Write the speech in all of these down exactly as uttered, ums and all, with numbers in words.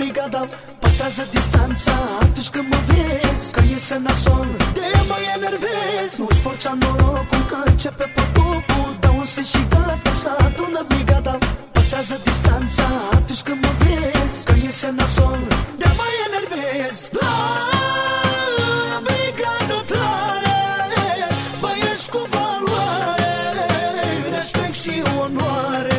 brigada. Păstrează distanța atunci când mă vezi, că iese nasol, de mă enervez. Nu-ți forța norocul că începe potopul, dau un sens și gata, să adună brigada. Păstrează distanța atunci când mă vezi, că iese nasol, de mă enervez. La brigadă tare, băieți cu valoare, respect și onoare.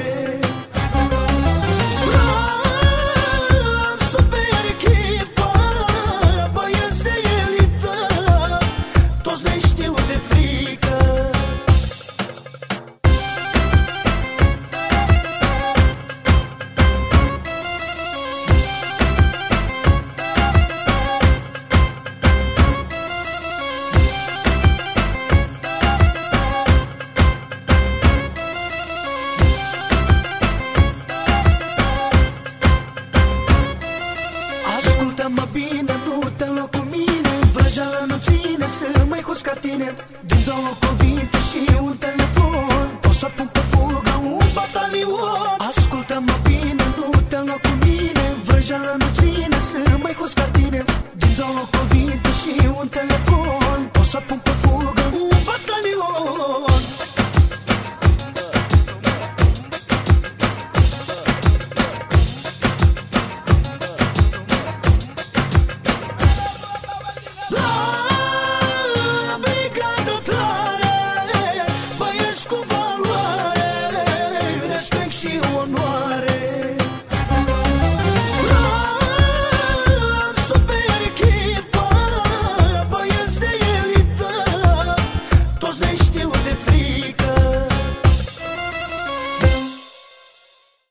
Ascultă-mă bine, nu te lua cu mine, vrăjeala nu ține să mai hus ca tine. Din două cuvinte și un telefon, o să pun pe fugă un batalion. Ascultă-mă bine, nu te lua cu mine, vrăjeala nu